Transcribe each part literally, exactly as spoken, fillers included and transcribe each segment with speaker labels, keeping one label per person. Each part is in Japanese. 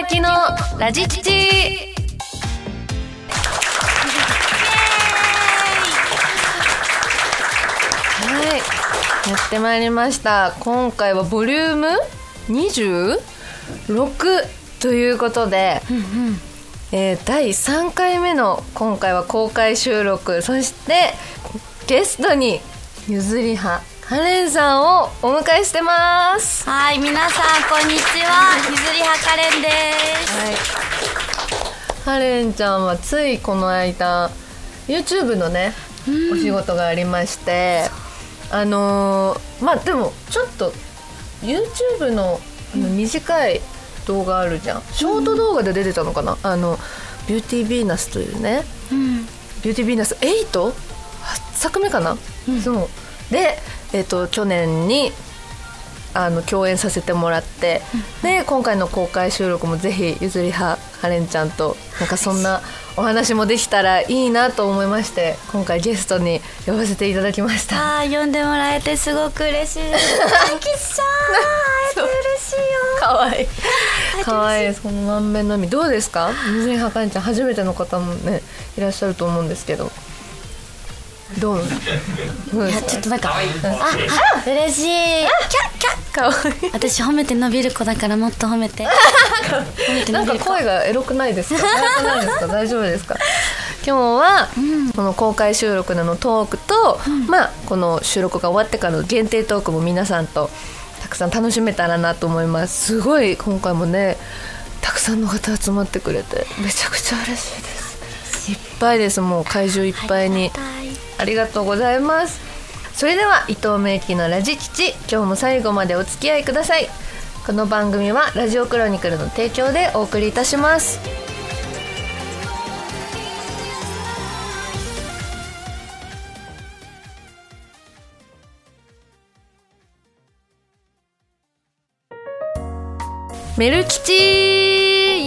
Speaker 1: 明のラジチチ。はい、やってまいりました。今回はボリュームにじゅうろくということで、うんうん、えー、だいさんかいめの今回は公開収録、そしてゲストにゆずりはカレンさんをお迎えしてます。
Speaker 2: はい、皆さんこんにちは。ゆずりはカレンです、
Speaker 1: はい、カレンちゃんはついこの間 YouTube のね、うん、お仕事がありまして、あのー、まあでもちょっと YouTube の、あの短い動画あるじゃん、ショート動画で出てたのかな、あのビューティーヴィーナスというね、うん、ビューティーヴィーナスエイトはっさくめかな、うん、そうで、えーと、去年にあの共演させてもらって、うん、で今回の公開収録もぜひゆずりはカレンちゃんとなんかそんなお話もできたらいいなと思いまして、今回ゲストに呼ばせていただきました。
Speaker 2: あー、呼んでもらえてすごく嬉しいです。キッシャー会えて嬉しいよ。
Speaker 1: かわいいかわいい。その満面のみどうですか。ゆずりはカレンちゃん初めての方もねいらっしゃると思うんですけど、どう？
Speaker 2: いやちょっとなんかああ嬉しい。キャッキャッ
Speaker 1: かわいい。
Speaker 2: 私褒めて伸びる子だからもっと褒めて。
Speaker 1: 褒めて伸びる子。なんか声がエロくないですか？早くないですか？大丈夫ですか？今日は、うん、この公開収録でのトークと、うん、まあこの収録が終わってからの限定トークも皆さんとたくさん楽しめたらなと思います。すごい今回もねたくさんの方集まってくれてめちゃくちゃ嬉しいです。いっぱいです。もう会場いっぱいに。ありがとうございます。それでは伊藤芽衣のラジ吉、今日も最後までお付き合いください。この番組はラジオクロニクルの提供でお送りいたします。メル吉イエイ。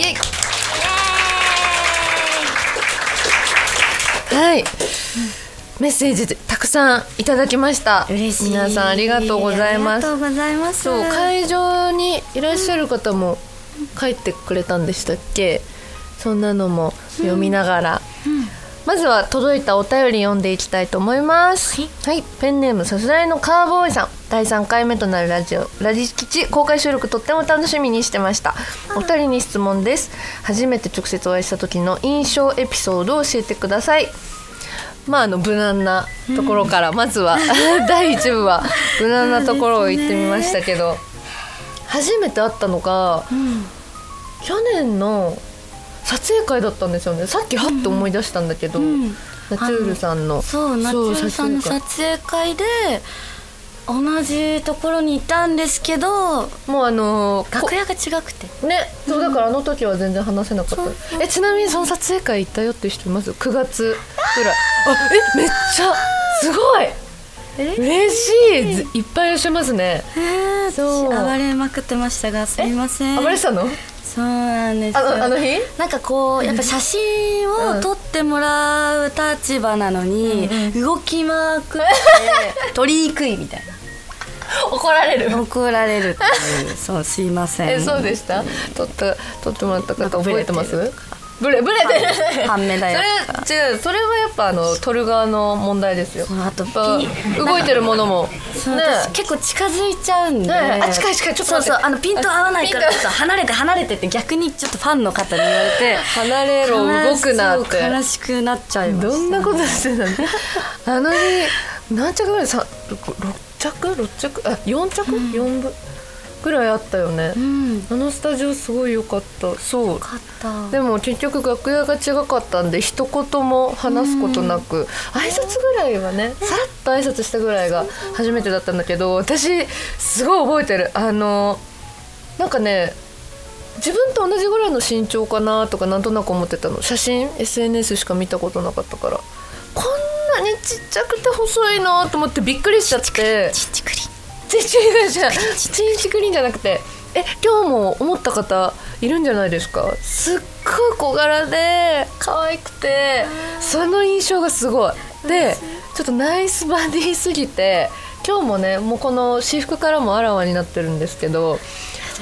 Speaker 1: はい、メッセージたくさんいただきました。
Speaker 2: 嬉しい。
Speaker 1: 皆さんありがとうございます。
Speaker 2: ありがとうございます。
Speaker 1: そう、会場にいらっしゃる方も書いてくれたんでしたっけ。そんなのも読みながら、うんうん、まずは届いたお便り読んでいきたいと思います。はい、はい、ペンネームさすらいのカーボーイさん。だいさんかいめとなるラジオラジ吉公開収録とっても楽しみにしてました。お二人に質問です。初めて直接お会いした時の印象エピソードを教えてください。まあ、あの無難なところから、うん、まずはだいいち部は無難なところを言ってみましたけど、初めて会ったのが、うん、去年の撮影会だったんですよね。さっきはって思い出したんだけど、うん、ナチュールさんの
Speaker 2: そうナチュールさんの撮影会で同じところにいたんですけど、
Speaker 1: もうあのー、
Speaker 2: 楽屋が違くて
Speaker 1: ね、そうだからあの時は全然話せなかった、うん、えちなみにその撮影会行ったよっていう人います？くがつぐらい。あえめっちゃすごい嬉しい。いっぱいいらっしゃいますね。
Speaker 2: えー、そう暴れまくってましたがすみません。
Speaker 1: 暴れてたの？
Speaker 2: そうなんです。
Speaker 1: あの、あの日
Speaker 2: なんかこうやっぱ写真を撮ってもらう立場なのに、うん、動きまくって撮りにくいみたいな。
Speaker 1: 怒られる
Speaker 2: 怒られるっていうそうすいません。
Speaker 1: えそうでした。撮った撮ってもらった方覚えてます？ブレブレで
Speaker 2: 半目だよ。
Speaker 1: それ違う、それはやっぱあの撮る側の問題ですよ。
Speaker 2: あと
Speaker 1: 動いてるものも、ね、
Speaker 2: 結構近づいちゃうんで、ね、
Speaker 1: あ近い近いちょっと待って、
Speaker 2: そうそうあのピント合わないからちょっと離れて離れてって逆にちょっとファンの方に言われて
Speaker 1: 離れろ動くなって
Speaker 2: 悲しくなっちゃいました。
Speaker 1: どんなことしてたのあの日何着ぐらいさろっ着ろっ着あよん着、うん、よんぶぐらいあったよね、うん、あのスタジオすごい良かった。そう
Speaker 2: よかった。
Speaker 1: でも結局楽屋が違かったんで一言も話すことなく、うん、挨拶ぐらいはねさらっと挨拶したぐらいが初めてだったんだけど、私すごい覚えてる。あのなんかね自分と同じぐらいの身長かなとかなんとなく思ってたの。写真 エスエヌエス しか見たことなかったから、こんなにちっちゃくて細いのと思ってびっくりしちゃって。
Speaker 2: ちっちくり
Speaker 1: ちっちくりじゃちんちくりんじゃなくて、え今日も思った方いるんじゃないですか。すっごい小柄で可愛くてその印象がすごいで、ちょっとナイスバディすぎて今日もねもうこの私服からもあらわになってるんですけど、
Speaker 2: ちょっと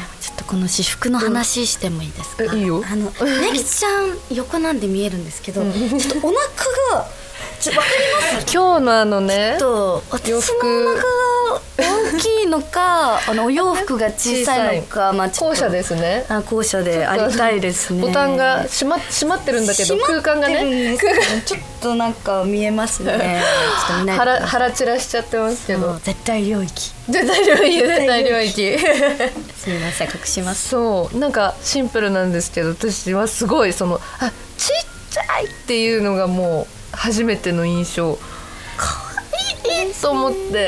Speaker 2: この私服の話してもいいですか？
Speaker 1: うん、いいよ。
Speaker 2: あのめきちゃん横なんで見えるんですけど、ちょっとお腹がちょわかります？
Speaker 1: 今日のあのね、
Speaker 2: と私のお腹が大きいのかあのお洋服が小さいのか、まあちょっと
Speaker 1: 後者ですね。
Speaker 2: あ、後者でありたいですね。
Speaker 1: ボタンが閉ま閉まってるんだけど空間がね、
Speaker 2: ちょっとなんか見えますね。ちょっと見ない
Speaker 1: 腹腹散らしちゃってますけど、
Speaker 2: 絶対領域
Speaker 1: 絶対領域絶対領域
Speaker 2: すみません、隠します。
Speaker 1: そうなんかシンプルなんですけど、私はすごいそのあちっちゃいっていうのがもう初めての印象。可愛いと思って、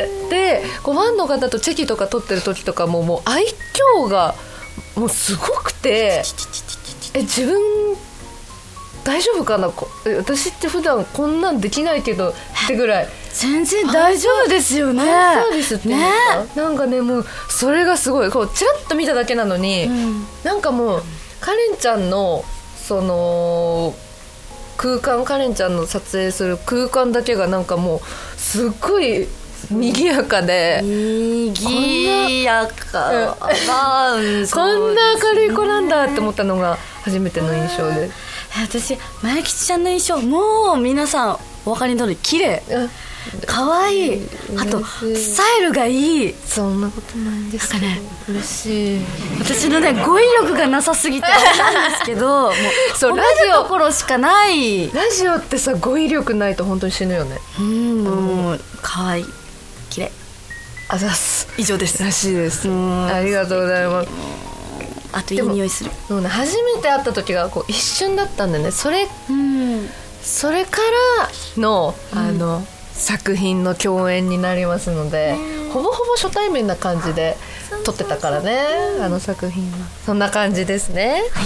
Speaker 1: でこうファンの方とチェキとか撮ってる時とかももう愛嬌がもうすごくて、え自分大丈夫かな、私って普段こんなんできないけどってぐらい
Speaker 2: 全然大丈夫ですよね。
Speaker 1: ファンサービスっていうか、ね、なんかねもうそれがすごいこうチラッと見ただけなのに、うん、なんかもうカレンちゃんのその空間、カレンちゃんの撮影する空間だけがなんかもうすっごい賑やかで、
Speaker 2: 賑やかな、
Speaker 1: うん、こんな明るい子なんだって思ったのが初めての印象です。
Speaker 2: 私まゆきちゃんの印象もう皆さんお分かりの通り綺麗、可愛い、あとスタイルがいい。
Speaker 1: そんなことないんですかね。嬉しい。
Speaker 2: 私のね語彙力がなさすぎてなんですけど、もうそうラジオところしかない。
Speaker 1: ラジオってさ語彙力ないと本当に死ぬよね。
Speaker 2: うん、もう可愛い、綺麗。
Speaker 1: あざす。
Speaker 2: 以上です。
Speaker 1: らしいです。ありがとうございます。
Speaker 2: あといい匂いする。
Speaker 1: でもね、初めて会った時がこう一瞬だったんでね、それ、うん、それからの、あの、うん、作品の共演になりますので、ほぼほぼ初対面な感じで撮ってたからね、あの作品はそんな感じですね。はい、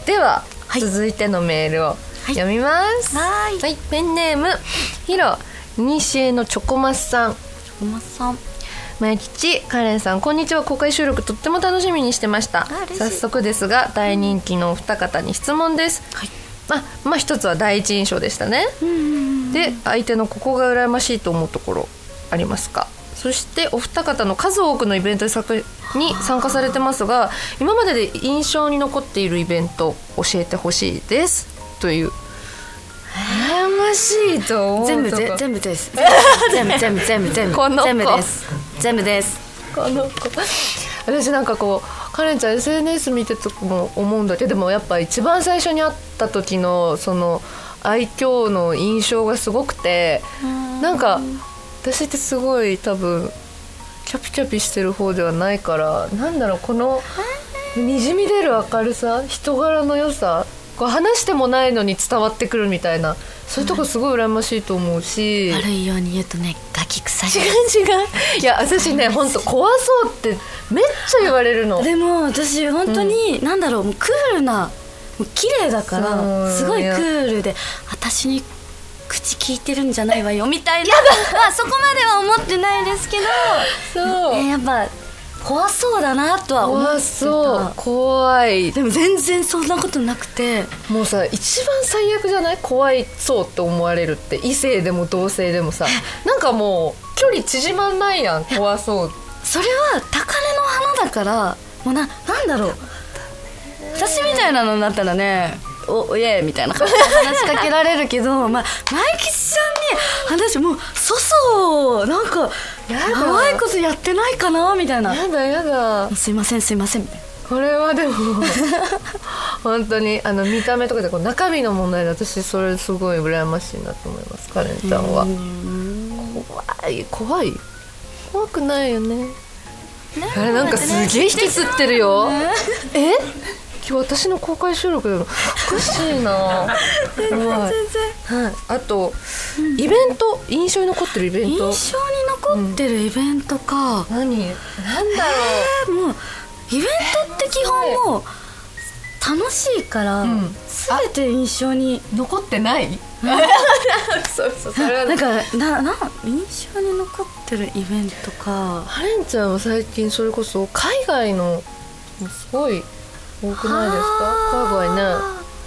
Speaker 1: では、はい、続いてのメールを読みます。はい、はい、ペンネームヒロいにしえのチョコマスさん。
Speaker 2: チョコマスさん、
Speaker 1: まゆきち、カレンさん、こんにちは。公開収録とっても楽しみにしてました。早速ですが大人気のお二方に質問です。はい、あ、まあ一つは第一印象でしたね。で、相手のここが羨ましいと思うところありますか？そしてお二方の数多くのイベントに参加されてますが、今までで印象に残っているイベント教えてほしいですという。羨ましいと思う
Speaker 2: 全部ぜ全部です全部全部全部全部この子全部です全部です
Speaker 1: この子私なんかこうカレンちゃん エスエヌエス 見てとも思うんだけど、でもやっぱ一番最初に会った時のその愛嬌の印象がすごくて、なんか私ってすごい多分キャピキャピしてる方ではないから、なんだろう、このにじみ出る明るさ、人柄の良さ、こう話してもないのに伝わってくるみたいな、そういうとこすごい羨ましいと思うし、
Speaker 2: 悪いように言うとね、ガキ臭い。
Speaker 1: 違う違ういや私ね、本当怖そうってめっちゃ言われるの。
Speaker 2: でも私本当に、うん、なんだろう、もうクールな、もう綺麗だからすごいクールで、私に口聞いてるんじゃないわよみたいなまあそこまでは思ってないですけど、そう、ね、やっぱ怖そうだなとは思ってた。怖そう、
Speaker 1: 怖い。
Speaker 2: でも全然そんなことなくて、
Speaker 1: もうさ、一番最悪じゃない？怖いそうって思われるって、異性でも同性でもさ、なんかもう距離縮まんないやん、怖そう。
Speaker 2: それは高嶺の花だから、もうな、なんだろう、私みたいなのになったらね、お、おいえみたいな感じで話しかけられるけどまあ、マイキちゃんに話もうそそなんか長いことやってないかなみたいな。
Speaker 1: やだやだ、
Speaker 2: すいませんすいませんみたいな。
Speaker 1: これはでも本当にあの見た目とかでこう中身の問題で、私それすごい羨ましいなと思います。カレンちゃんは怖い怖い怖くないよね。あれなんかすげえ引きつってるよえ今日私の公開収録でもおかしいな全然全然、はい、あと、うん、イベント、印象に残ってるイベント、
Speaker 2: 印象に残ってるイベントか、
Speaker 1: うん、何なんだろ
Speaker 2: う、もうイベントって基本もう楽しいから、うん、全て印象に
Speaker 1: 残ってないそうそう、それは
Speaker 2: なんかなな印象に残ってるイベントか。
Speaker 1: カレンちゃんは最近それこそ海外のすごい多くないですか？海外ね、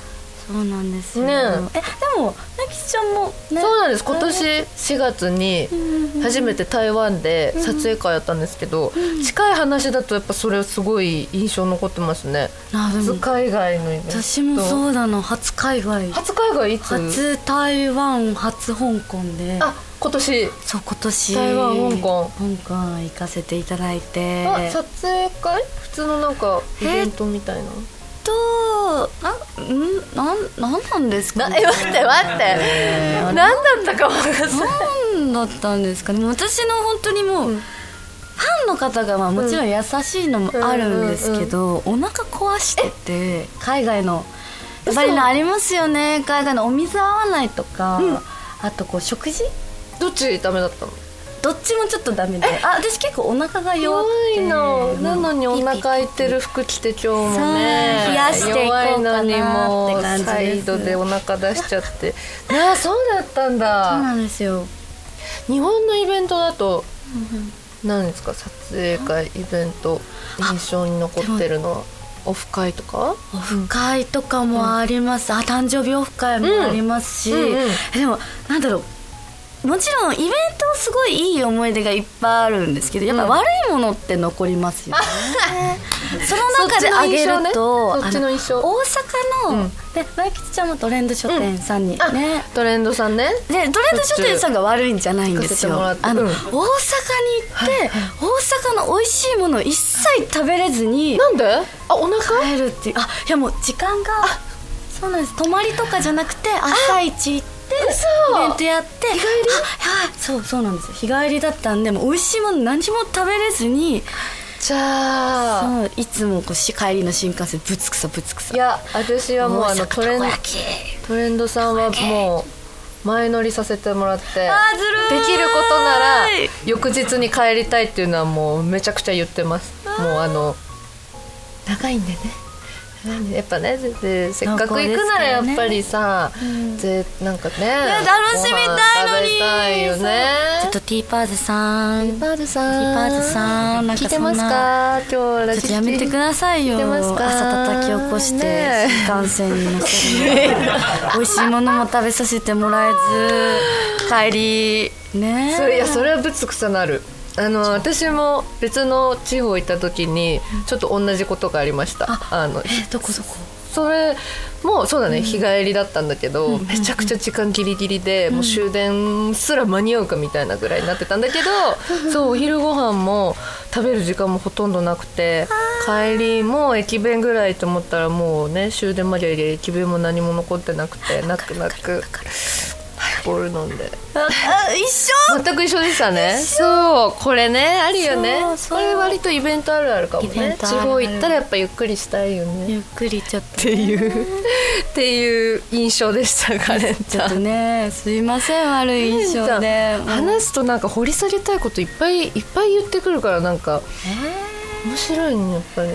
Speaker 2: そうなんですよ
Speaker 1: ね。
Speaker 2: えでもなきちゃんも、ね、
Speaker 1: そうなんです。今年しがつに初めて台湾で撮影会やったんですけど、うん、近い話だとやっぱそれはすごい印象残ってますね。初海外のイベント。
Speaker 2: 私もそうなの。初海外
Speaker 1: 初海外いつ？
Speaker 2: 初台湾初香港で、
Speaker 1: あ今年
Speaker 2: そう今年
Speaker 1: 台湾香港
Speaker 2: 香港行かせていただいて、
Speaker 1: あ撮影会普通のなんかイベントみたいな
Speaker 2: となんなんなんなんですかね。
Speaker 1: え待って待って、えー、何だったか分かんない。
Speaker 2: 何だったんですかね。私の本当にもう、うん、ファンの方がまあもちろん優しいのもあるんですけど、うんうんうん、お腹壊してて、海外のやっぱりありますよね。海外のお水合わないとか、うん、あとこう食事
Speaker 1: どっちダメだったの？
Speaker 2: どっちもちょっとダメで、あ私結構お腹が弱くて
Speaker 1: のなのにお腹空いてる服着て今日もね
Speaker 2: 冷やしていこうかなって感じです。
Speaker 1: サイドでお腹出しちゃってああそうだったんだ。
Speaker 2: そうなんですよ。
Speaker 1: 日本のイベントだと何ですか？撮影会イベント印象に残ってるのはオフ会とか？
Speaker 2: オフ会とかもあります、うん、あ誕生日オフ会もありますし、うんうんうん、でもなんだろう、もちろんイベントすごいいい思い出がいっぱいあるんですけど、やっぱ悪いものって残りますよね、うん、その中であげると、
Speaker 1: そっちの印象、
Speaker 2: 大阪の、うん、で前吉ちゃんもトレンド書店さんに、うんね、
Speaker 1: トレンドさんね。
Speaker 2: でトレンド書店さんが悪いんじゃないんですよ。あの、うん、大阪に行って、はい、大阪の美味しいものを一切食べれずに、
Speaker 1: なんで？あお腹
Speaker 2: 帰るっていう。あいやもう時間がそうなんです。泊まりとかじゃなくて朝一行ってイベントやって日帰り、はい、そうそうなんです。日帰りだったんでもう美味しいもの何も食べれずに、
Speaker 1: じゃあ
Speaker 2: そういつもこう帰りの新幹線ぶつくさぶつくさ。
Speaker 1: いや私はもうあのトレントレンドさんはもう前乗りさせてもらって、
Speaker 2: あずるい、
Speaker 1: できることなら翌日に帰りたいっていうのはもうめちゃくちゃ言ってます。もうあの長いんでね、やっぱね、でせっかく行くならやっぱりさ、ね、ぜなんかね
Speaker 2: 楽しみたいのに
Speaker 1: 食べたいよね。
Speaker 2: ちょっとティーパーズさん
Speaker 1: ティーパーズさん
Speaker 2: ティーパーズさんなんか
Speaker 1: 聞いてますか？今日ラジオちょっと
Speaker 2: やめてくださいよ。朝叩き起こして、ね、新幹線に乗せる美味しいものも食べさせてもらえず帰りね。
Speaker 1: それいやそれはぶつくさなる。あの私も別の地方行った時にちょっと同じことがありました。
Speaker 2: あ
Speaker 1: あの
Speaker 2: えどこどこ？
Speaker 1: それもそうだね、うん、日帰りだったんだけど、うん、めちゃくちゃ時間ギリギリで、うん、もう終電すら間に合うかみたいなぐらいになってたんだけど、そうお昼ご飯も食べる時間もほとんどなくて、帰りも駅弁ぐらいと思ったらもうね終電まで駅弁も何も残ってなくて、泣く泣くボール飲んで、
Speaker 2: あ一緒
Speaker 1: 全く一緒でしたね。そうこれねあるよね。これ割とイベントあるあるかもね。地方行ったらやっぱゆっくりしたいよね。
Speaker 2: ゆっくりちょっと
Speaker 1: っていうっていう印象でしたカレンちゃん。
Speaker 2: ちょっとねすいません悪い印象で
Speaker 1: 話すとなんか掘り下げたいこといっぱいいっぱい言ってくるからなんか、えー、面白いねやっぱり。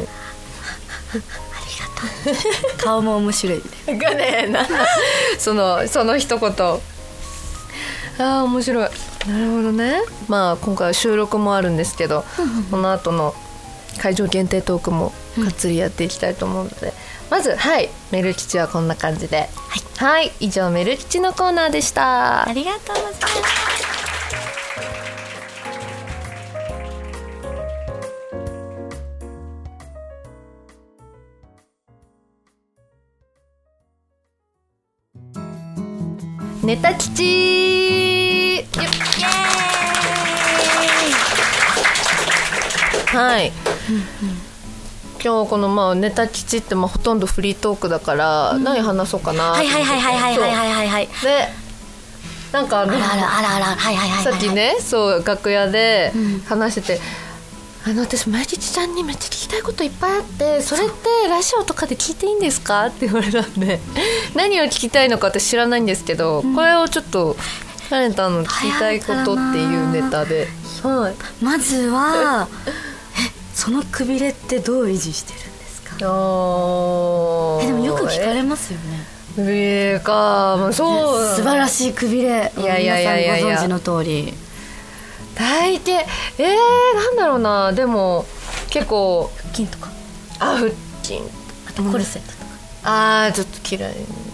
Speaker 2: 顔も面白い
Speaker 1: ねがねなんだそのその一言。あー面白い。なるほどね。まあ今回は収録もあるんですけどこの後の会場限定トークもがっつりやっていきたいと思うので、うん、まずはいメル吉はこんな感じで、はい、はい、以上メル吉のコーナーでした。
Speaker 2: ありがとうございます。
Speaker 1: ネタ吉イエーイ。はい、うんうん、今日このまあネタ吉ってまあほとんどフリートークだから、うん、何話そうかな。
Speaker 2: はいはいはいはいはいはいはいはい。で
Speaker 1: なんかあの
Speaker 2: あらあらあらあらはいはいはい、
Speaker 1: さっきねそう楽屋で話してて、うん、あの私前吉ちゃんにめっちゃ聞きたいこといっぱいあって、それってラジオとかで聞いていいんですかって言われたんで何を聞きたいのか私知らないんですけど、うん、これをちょっとカレンタの聞きたいことっていうネタで、はい、
Speaker 2: まずはえそのくびれってどう維持してるんですか？あえでもよく聞かれますよね。
Speaker 1: くびれか、まあ、そう
Speaker 2: 素晴らしいくびれ。
Speaker 1: いやいやいやいやいや
Speaker 2: 皆さんご存知の通り
Speaker 1: 大抵えー、なんだろうな。でも結構
Speaker 2: 腹筋とか
Speaker 1: あ腹筋
Speaker 2: あとコルセットとか、
Speaker 1: うん、あーちょっと嫌い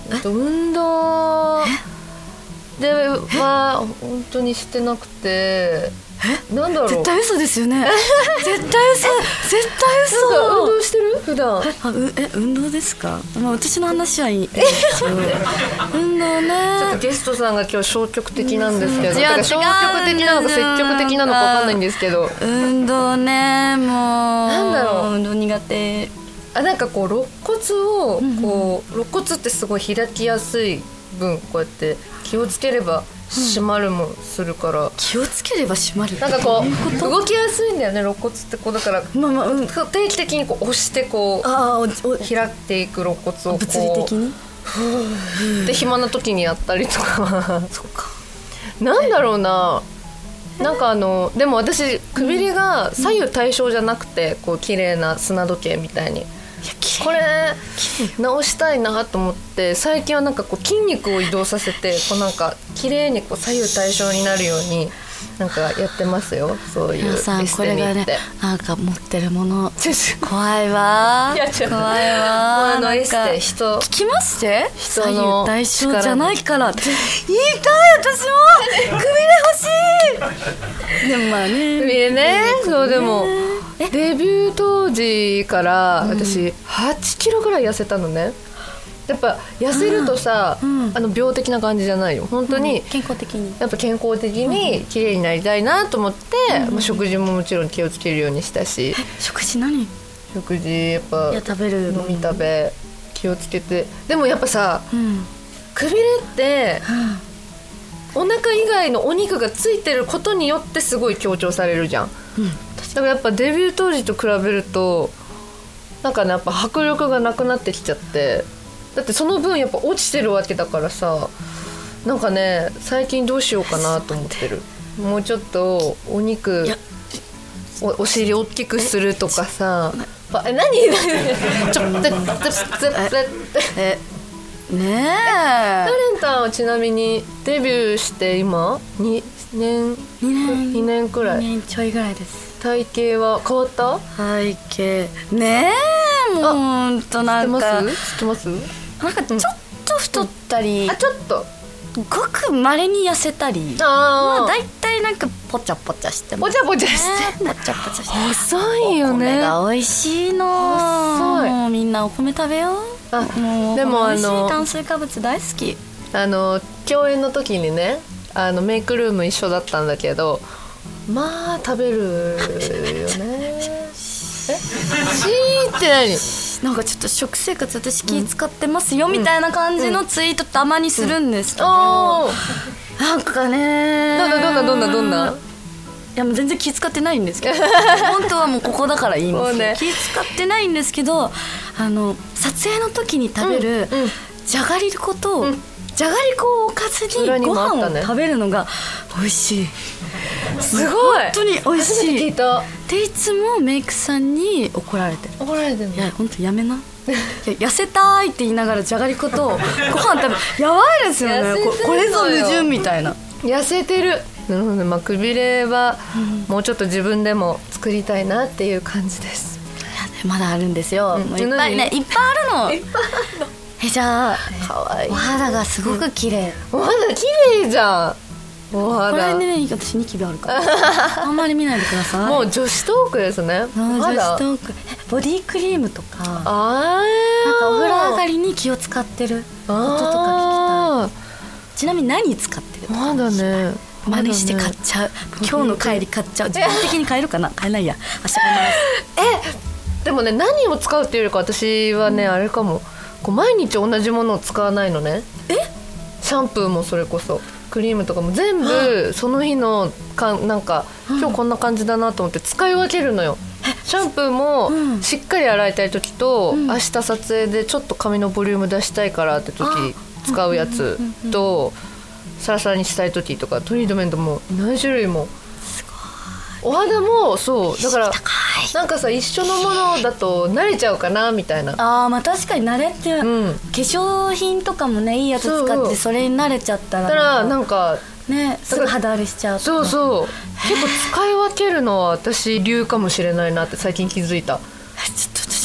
Speaker 1: えっと運動では本当にしてなくて、えなんだろう、
Speaker 2: 絶対嘘ですよね絶対嘘絶対嘘。
Speaker 1: なんか運動してる普段。
Speaker 2: えあうえ運動ですか。まあ、私の話はいいんですけど運動ね。
Speaker 1: ちょっとゲストさんが今日消極的なんですけど、
Speaker 2: いや
Speaker 1: だから消極的なのか積極的なのか分かんないんですけど、
Speaker 2: 運動ねもう
Speaker 1: なんだろう、
Speaker 2: 運動苦手。
Speaker 1: あなんかこう肋骨をこう、うん、肋骨ってすごい開きやすい分こうやって気をつければ締まるもするから、うん、
Speaker 2: 気をつければ締まる。
Speaker 1: なんかこう動きやすいんだよね肋骨ってこうだから、まあまあうん、定期的にこう押してこうあおお開いていく肋骨をこう
Speaker 2: 物理的に
Speaker 1: ふーで暇な時にやったりとか
Speaker 2: そっか
Speaker 1: なんだろうな、なんかあのでも私くびれが左右対称じゃなくてこう綺麗な砂時計みたいに、これ直したいなと思って最近はなんかこう筋肉を移動させてこうなんか綺麗にこう左右対称になるようになんかやってますよ。そういうエステに行って。これがね
Speaker 2: なんか持ってるもの怖いわ
Speaker 1: いや違う
Speaker 2: 怖いわ
Speaker 1: あのエステ人
Speaker 2: 聞きまして
Speaker 1: 人の
Speaker 2: 左右対称じゃないからって言いたい。私もくびれ欲しいでもまあね
Speaker 1: くびれねそうでもデビュー当時から私はちキロぐらい痩せたのね。やっぱ痩せるとさ、うんうん、あの病的な感じじゃないよ本当に、うん、
Speaker 2: 健康的に
Speaker 1: やっぱ健康的に綺麗になりたいなと思って、うんまあ、食事ももちろん気をつけるようにしたし。
Speaker 2: 食事何？
Speaker 1: 食事やっぱ
Speaker 2: いや食べる
Speaker 1: 飲み食べ気をつけて。でもやっぱさ、うん、くびれって、うん、お腹以外のお肉がついてることによってすごい強調されるじゃん、うん、だからやっぱデビュー当時と比べるとなんかねやっぱ迫力がなくなってきちゃって、だってその分やっぱ落ちてるわけだからさ、なんかね最近どうしようかなと思ってる。もうちょっとお肉 お, お尻大きくするとかさえ何ちょっとえねえカレンタンはちなみにデビューして今にねんにねんくらい
Speaker 2: にねんちょいぐらいです。
Speaker 1: 体型は変わった？
Speaker 2: 体型ねえもうほんとなんか
Speaker 1: 知ってます？
Speaker 2: なんかちょっと太ったり、
Speaker 1: うん、あちょっと
Speaker 2: ごく稀に痩せたり、あ、まあ、だいたいなんかポチャポチャして
Speaker 1: ポチャポチャして、
Speaker 2: ね、ポチャポチャして
Speaker 1: 細いよね。
Speaker 2: お米が美味しいの。細い。もうみんなお米食べよう。あもうでもあの炭水化物大好き。
Speaker 1: あの共演の時にねあのメイクルーム一緒だったんだけどまあ食べるよねえシーって何
Speaker 2: なんかちょっと食生活私気使ってますよ、うん、みたいな感じのツイートたまにするんですけど、うんうん、なんかね
Speaker 1: どんなどんなどんなどんな、
Speaker 2: いやもう全然気使ってないんですけど本当はもうここだから言います、ね、気使ってないんですけどあの撮影の時に食べる、うんうん、じゃがりこと、うん、じゃがりこをおかずにご飯を食べるのが美味しい。
Speaker 1: すごい
Speaker 2: 本当に美味しい。
Speaker 1: 聞いた。
Speaker 2: でいつもメイクさんに怒られてる。
Speaker 1: 怒られてるの？
Speaker 2: いや本当やめな。いや痩せたいって言いながらじゃがりことご飯食べやばいですよね。こ, これぞ矛盾みたいな。
Speaker 1: 痩せてる。なるほどね。まあ、くびれはもうちょっと自分でも作りたいなっていう感じです。
Speaker 2: いやまだあるんですよ。うん、もういっぱいねいっぱいあるの。いっぱいあるの。えじゃあ
Speaker 1: かわいい。
Speaker 2: お肌がすごく綺麗。
Speaker 1: お肌綺麗じゃん。お肌
Speaker 2: これね私ニキビあるからあんまり見ないでください。
Speaker 1: もう女子トークですね。
Speaker 2: 女子トークボディクリームとか
Speaker 1: あ
Speaker 2: なんかお風呂上がりに気を使ってることとか聞きたい。ちなみに何使ってる？
Speaker 1: まだね
Speaker 2: 真似して買っちゃう。今日の帰り買っちゃう。自分的に買えるかな？買えないや明日買います。
Speaker 1: えでもね何を使うっていうよりか私はね、うん、あれかもこう毎日同じものを使わないのね。
Speaker 2: え
Speaker 1: シャンプーもそれこそクリームとかも全部その日のかなんか今日こんな感じだなと思って使い分けるのよ。シャンプーもしっかり洗いたい時と、うん、明日撮影でちょっと髪のボリューム出したいからって時使うやつとサラサラにしたい時とかトリートメントも何種類も
Speaker 2: す
Speaker 1: ごい。お肌もそうだからなんかさ一緒のものだと慣れちゃうかなみたいな。
Speaker 2: あーまあ確かに慣れて、うん、化粧品とかもねいいやつ使ってそれに慣れちゃったら
Speaker 1: だからなんか
Speaker 2: ねすぐ肌荒れしちゃう。
Speaker 1: そうそう結構使い分けるのは私流かもしれないなって最近気づいた。
Speaker 2: ちょっと私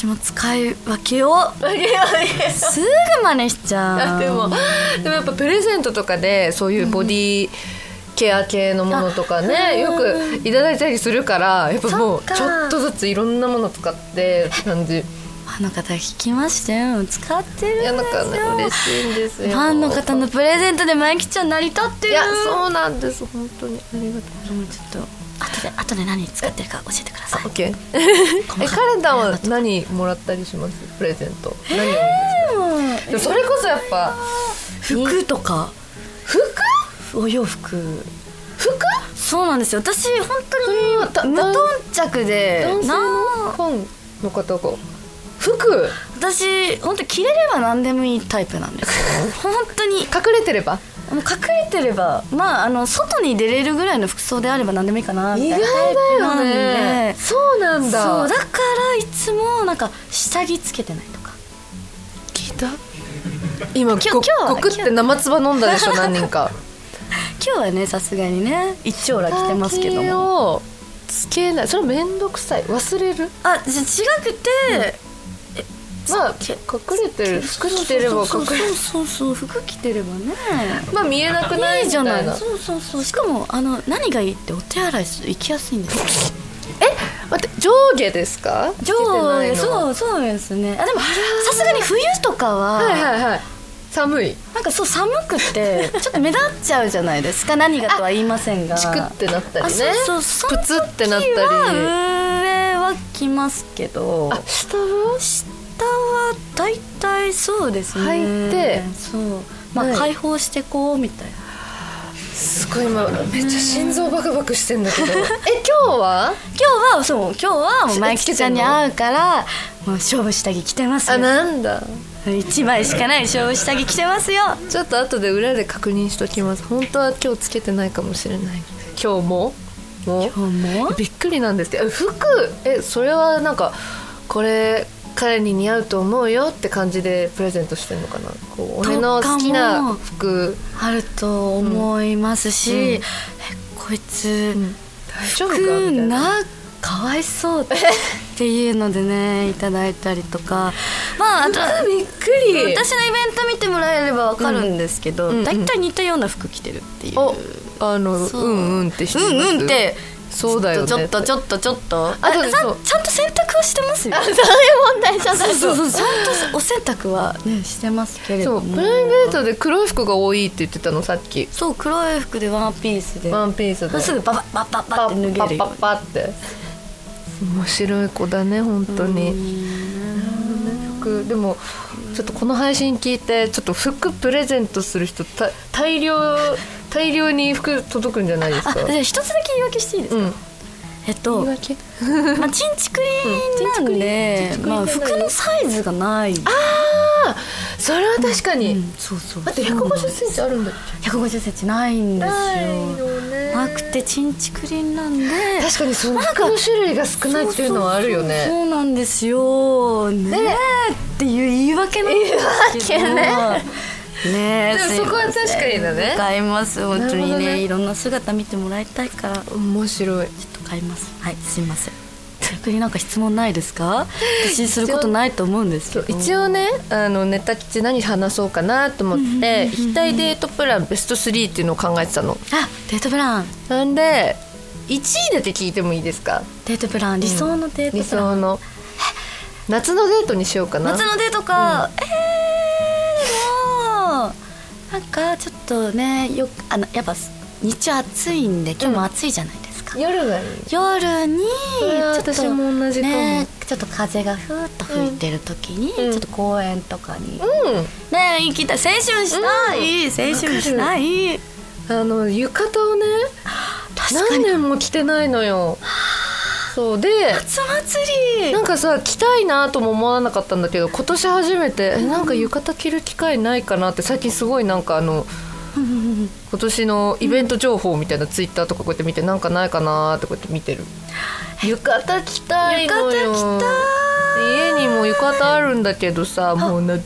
Speaker 2: 私も使い分けようすぐ真似しちゃう。
Speaker 1: でもでもやっぱプレゼントとかでそういうボディケア系のものとかね、よくいただいたりするから、やっぱもうちょっとずついろんなもの使って感じ。
Speaker 2: ファンの方聞きましたよ、使ってるんですよ。いや、
Speaker 1: なんかね、嬉しいんですよ。
Speaker 2: ファンの方のプレゼントでまゆきちゃん成り立ってる。
Speaker 1: いや、そうなんです、本当にありがとう。
Speaker 2: もうちょっと後で後で何使ってるか教えてください。
Speaker 1: オッケー。え、カレンダーは何もらったりします？プレゼント。何を？えー、でもそれこそやっぱ
Speaker 2: 服とか。服？お洋服。服？そうなんですよ。私本当に無頓着で。
Speaker 1: 男性のファンの方が。服？私
Speaker 2: 本当着れれば何でもいいタイプなんですよ。本当に
Speaker 1: 隠れてれば、
Speaker 2: もう隠れてれば、まああの外に出れるぐらいの服装であれば何でもいいかなみたいなタイプなんで。意外だよね。
Speaker 1: そうなんだ。
Speaker 2: そうだからいつもなんか下着つけてないとか。
Speaker 1: 聞いた？今今日ごくって生唾飲んだでしょ何人か。
Speaker 2: 今日はね、さすがにね一丁羅着てますけども。
Speaker 1: つけない。それめんどくさい。忘れる？
Speaker 2: あ、じゃ違くて。うん
Speaker 1: まあ、隠れてる服着てれば隠れる。
Speaker 2: そうそうそう、服着てればね、
Speaker 1: まあ見えなくないみたいな。
Speaker 2: いいじゃない。そうそうそう。しかもあの何がいいってお手洗い行きやすいんですよ。
Speaker 1: え、待って、上下ですか？
Speaker 2: 上下。そうそうですね。あ、でもさすがに冬とかは、
Speaker 1: はいはいはい、寒い。
Speaker 2: なんかそう寒くてちょっと目立っちゃうじゃないですか。何がとは言いませんが、
Speaker 1: チクってなったりね。
Speaker 2: そうそう、
Speaker 1: プツってなったり。
Speaker 2: 上は着ますけど、
Speaker 1: あ、下は？
Speaker 2: 下はだいたいそうですね。
Speaker 1: 履いて、
Speaker 2: そう、まあ、はい、解放してこうみたいな。
Speaker 1: すごい今めっちゃ心臓バクバクしてんだけど。え、今日は？
Speaker 2: 今日はそう、今日はもうマイキちゃんに会うからもう勝負下着着てますよ。
Speaker 1: あ、なんだ。
Speaker 2: いちまいしかない勝負下着着てますよ。
Speaker 1: ちょっと後で裏で確認しときます。本当は今日つけてないかもしれない。今日も？もう？
Speaker 2: 今日も？
Speaker 1: びっくりなんですけど、服、え、それはなんかこれ彼に似合うと思うよって感じでプレゼントしてんのかな。こう俺の好きな服
Speaker 2: あると思いますし、うん、えこいつ、うん、
Speaker 1: 大丈夫かみたいな、
Speaker 2: かわいそうっていうのでねいただいたりとか、まああと
Speaker 1: びっくり。
Speaker 2: 私のイベント見てもらえればわかるんですけど、うん、だいたい似たような服着てるっていう。
Speaker 1: お、あのうんうんってしてます。
Speaker 2: うんうんって。
Speaker 1: そうだよね。
Speaker 2: ちょっとちょっとちょっとあ
Speaker 1: あと
Speaker 2: ちゃんと洗濯はしてますよ。
Speaker 1: そういう問題じゃない。
Speaker 2: そうそうそう、ちゃんとお洗濯はねしてますけれども。
Speaker 1: そう、プライベートで黒い服が多いって言ってたのさっき。
Speaker 2: そう、黒い服でワンピースで
Speaker 1: ワンピースです
Speaker 2: ぐバババババって脱げるように。
Speaker 1: パッパッパって面白い子だね本当に。服でもちょっとこの配信聞いてちょっと服プレゼントする人た大量大量に服届くんじゃないですか。
Speaker 2: あ、じゃあ一つだけ言い訳していいですか？うん、えっと、まあ、チンチクリーンなんで、うん、まあ、服のサイズがない。
Speaker 1: ああ、それは確かに、
Speaker 2: うんうん、そうそう。
Speaker 1: だってひゃくごじゅっセンチあるんだっけ？
Speaker 2: ひゃくごじゅっセンチないんですよ。
Speaker 1: ないよね。
Speaker 2: なくてチンチクリーンなんで、
Speaker 1: 確かにその服の種類が少ないっていうのはあるよね。
Speaker 2: そうなんですよねっていう言い訳なんですけどね。ねえ、
Speaker 1: でもそこは確かにだね。
Speaker 2: 買います本当に ね, ねいろんな姿見てもらいたいから
Speaker 1: 面白い。
Speaker 2: ちょっと買います。はい、すいません。逆になんか質問ないですか？私することないと思うんですけど。
Speaker 1: 一応ね、あのネタ吉何話そうかなと思って行きたいデートプランベストスリーっていうのを考えてたの。
Speaker 2: あ、デートプラン
Speaker 1: なんでいちいだけ聞いてもいいですか？
Speaker 2: デートプラン、理想のデートプラン、うん、理
Speaker 1: 想の夏のデートにしようかな。
Speaker 2: 夏のデートか、うん、えー、でもなんかちょっとね、よあのやっぱ日中暑いんで今日も暑いじゃないですか、
Speaker 1: うん、夜がいい。
Speaker 2: 夜にちょっと
Speaker 1: 私も同じかも、
Speaker 2: ね、ちょっと風がふーっと吹いてる時に、うん、ちょっと公園とかに、
Speaker 1: うん、
Speaker 2: ね行きたい。青春したい、うん、青春したい。
Speaker 1: あの浴衣をね何年も着てないのよ。そうで
Speaker 2: 夏祭り
Speaker 1: なんかさ着たいなとも思わなかったんだけど、今年初めて、うん、なんか浴衣着る機会ないかなって最近すごいなんかあの今年のイベント情報みたいなツイッターとかこうやって見てなんかないかなってこうやって見てる。浴衣着たいのよ。
Speaker 2: 浴衣着たい。
Speaker 1: 家にも浴衣あるんだけどさ、もうなずっと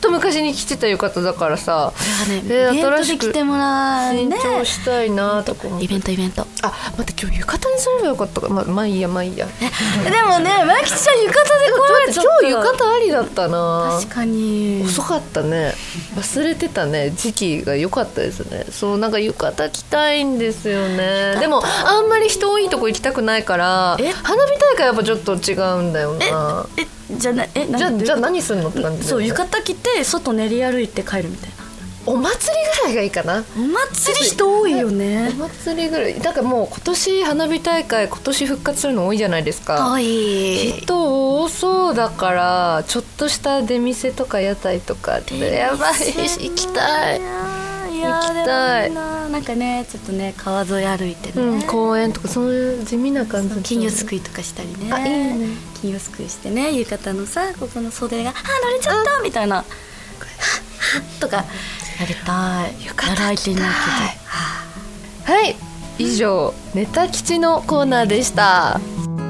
Speaker 1: と昔に着てた浴衣だからさ、
Speaker 2: これはね、えー、イベントで着てもらうね、
Speaker 1: 新調したいなとか思って。
Speaker 2: イベントイベント。
Speaker 1: あ、待って今日浴衣にすればよかったか、ま、まあいいやまあいいや。
Speaker 2: でもね、まきちゃん浴衣で来られちゃった。
Speaker 1: 今日浴衣ありだったな。
Speaker 2: 確かに
Speaker 1: 遅かったね、忘れてたね、時期が良かったですね。そうなんか浴衣着たいんですよね。でもあんまり人多いとこ行きたくないから、花火大会やっぱちょっと違うんだよな。
Speaker 2: ええじゃあえ
Speaker 1: じゃじゃあ何するのって感じ、ね、
Speaker 2: そう浴衣着て外練り歩いて帰るみたいな。
Speaker 1: お祭りぐらいがいいかな。
Speaker 2: お祭り人多いよね。
Speaker 1: お祭りぐらいだからもう今年花火大会今年復活するの多いじゃないですか。
Speaker 2: 多い。
Speaker 1: 人多そうだからちょっとした出店とか屋台とかってやばい行きたい。
Speaker 2: いや
Speaker 1: 行きたい。
Speaker 2: な, なんかねちょっとね川沿い歩いてね、
Speaker 1: うん、公園とかそういう地味な感じ。
Speaker 2: 金魚すくいとかしたりね。
Speaker 1: あ、いいね。
Speaker 2: 金魚すくいしてね、浴衣のさここの袖があ乗れちゃったみたいなはっとかやりたい。
Speaker 1: 浴衣着たい。
Speaker 2: は
Speaker 1: はい、以上ネタ吉のコーナーでした。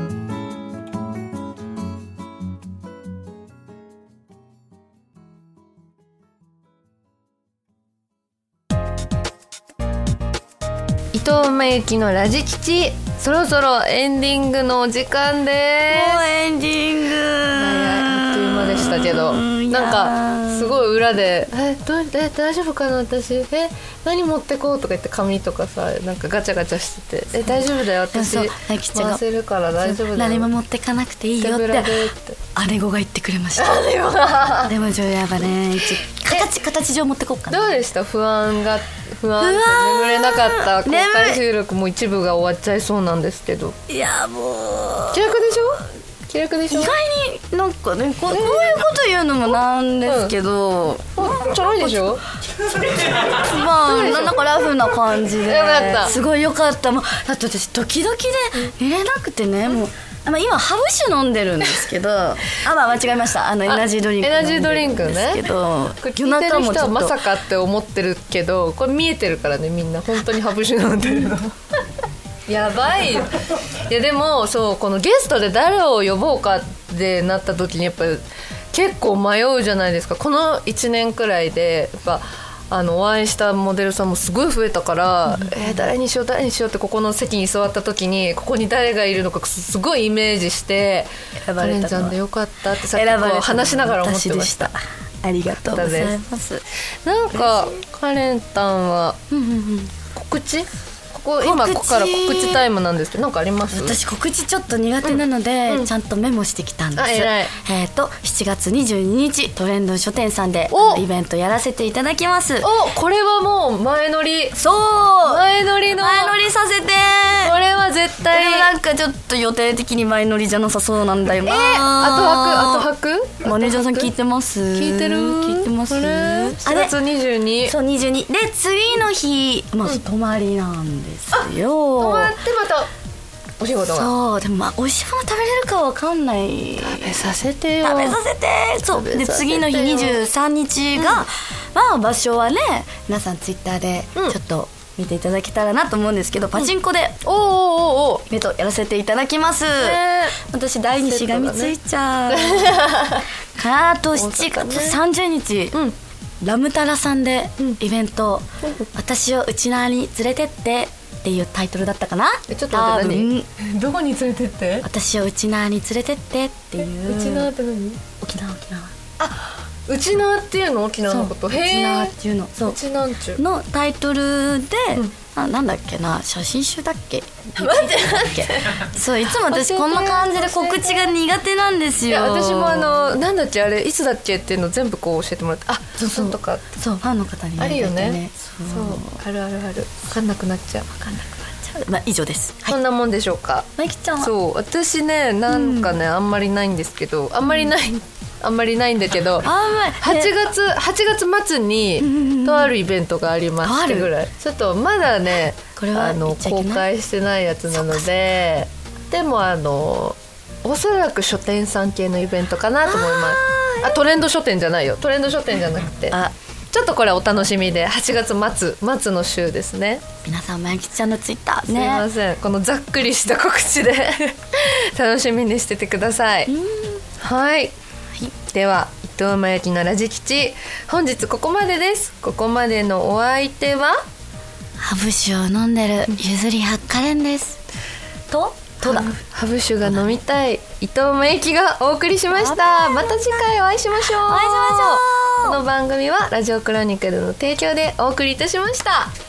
Speaker 1: 伊藤真由紀のラジ吉、そろそろエンディングのお時間です。
Speaker 2: もうエンディング、
Speaker 1: あっという間でしたけど、なんかすごい裏でえどうえ大丈夫かな私え何持ってこうとか言って紙とかさなんかガチャガチャしててえ大丈夫だよ私回せるから大丈夫だよ
Speaker 2: 何も持ってかなくていいよって姉子が言ってくれました。
Speaker 1: 姉子が
Speaker 2: でもじゃあやっぱね一応形形上持ってこうかな。
Speaker 1: どうでした？不安が不安で眠れなかった公開収録も一部が終わっちゃいそうなんですけど。
Speaker 2: いやもう
Speaker 1: 気楽でしょ？気楽でしょ？
Speaker 2: 意外になんかね こ, こういうこと言うのもなんですけど、うん
Speaker 1: うん、ちょろいでしょ？
Speaker 2: まあなんかラフな感じで
Speaker 1: よかった。
Speaker 2: すごいよかった。もうだって私時々で寝れなくてね、もうまあ、今ハブ酒飲んでるんですけどあ、まあ、間違えました。あのエナジードリンク
Speaker 1: エナジードリンクね。
Speaker 2: けど
Speaker 1: これ聞いてる人はまさかって思ってるけどこれ見えてるからね、みんな本当にハブ酒飲んでるのやばいよ。いやでもそうこのゲストで誰を呼ぼうかってなった時にやっぱ結構迷うじゃないですか。このいちねんくらいでやっぱあのお会いしたモデルさんもすごい増えたから、うん、えー、誰にしよう誰にしようってここの席に座った時にここに誰がいるのかすごいイメージしてカレンちゃんでよかったってさっきこう話しながら思ってました。
Speaker 2: ありがとうございます。
Speaker 1: なんかカレンタンは告知ここ今ここから告知タイムなんですけど何かあります？
Speaker 2: 私告知ちょっと苦手なので、うん、ちゃんとメモしてきたんです。あ、
Speaker 1: 偉い。
Speaker 2: えーとしちがつにじゅうににちトレンド書店さんでイベントやらせていただきます。
Speaker 1: お、これはもう前乗り。
Speaker 2: そう
Speaker 1: 前乗りの
Speaker 2: 前乗りさせて。
Speaker 1: これは絶対
Speaker 2: でもなんかちょっと予定的に前乗りじゃなさそうなんだよな。
Speaker 1: えー、後泊後泊
Speaker 2: マネージャーさん聞いてます？
Speaker 1: 聞いてる
Speaker 2: 聞いてます。
Speaker 1: しちがつにじゅうに。
Speaker 2: そうにじゅうにで次の日まあ、うん、泊まりなんですよ。
Speaker 1: 泊まってまたお仕事が。
Speaker 2: そうでもまあお仕事食べれるかわかんない。
Speaker 1: 食べさせてよ。
Speaker 2: 食べさせて。そうで次の日にじゅうさんにちが、うん、まあ場所はね皆さんツイッターでちょっと見ていただけたらなと思うんですけど、うん、パチンコで
Speaker 1: おーおーおー
Speaker 2: イベントやらせていただきます。私第二しがみついちゃう、ね、からあとしちがつさんじゅうにち、うん、ラムタラさんでイベント、うん、私をうちなーに連れてってっていうタイトルだったかな。
Speaker 1: えちょっと待って何どこに連れてって
Speaker 2: 私をうちなーに連れてってっていう。
Speaker 1: うちなーって何？
Speaker 2: 沖縄沖縄。
Speaker 1: あうちなーっていうの沖縄のこと。へー
Speaker 2: うちなーっていうのそう
Speaker 1: うちなんちゅ
Speaker 2: のタイトルで、うん、あなんだっけな写真集だっけ待って待ってそういつも私こんな感じで告知が苦手なんですよ。
Speaker 1: いや私もあのなんだっけあれいつだっけっていうの全部こう教えてもらってあ
Speaker 2: そうそう
Speaker 1: とか
Speaker 2: そうファンの方に
Speaker 1: あるよね。そうあるあるある分かんなくなっちゃう分かんなくなっちゃう。
Speaker 2: まあ以上です、
Speaker 1: はい、そんなもんでしょうか。
Speaker 2: まゆきちゃんは
Speaker 1: そう私ねなんかね、うん、あんまりないんですけどあんまりない、うんあんまりないんだけどはちがつはちがつ末にとあるイベントがありましてぐらいちょっとまだね
Speaker 2: これは
Speaker 1: あの公開してないやつなのででもあのおそらく書店さん系のイベントかなと思います。あトレンド書店じゃないよトレンド書店じゃなくてあちょっとこれお楽しみではちがつ末末の週ですね。
Speaker 2: 皆さんまゆきちゃんのツイッターね
Speaker 1: すいませんこのざっくりした告知で楽しみにしててください。はいでは藤真由紀のラジ吉、本日ここまでです。ここまでのお相手は
Speaker 2: ハブ酒を飲んでるゆずりはっかれんですととだ
Speaker 1: ハブ酒が飲みたい伊藤真由紀がお送りしました。また次回お会いしましょう。
Speaker 2: お会いしましょう。
Speaker 1: この番組はラジオクロニクルの提供でお送りいたしました。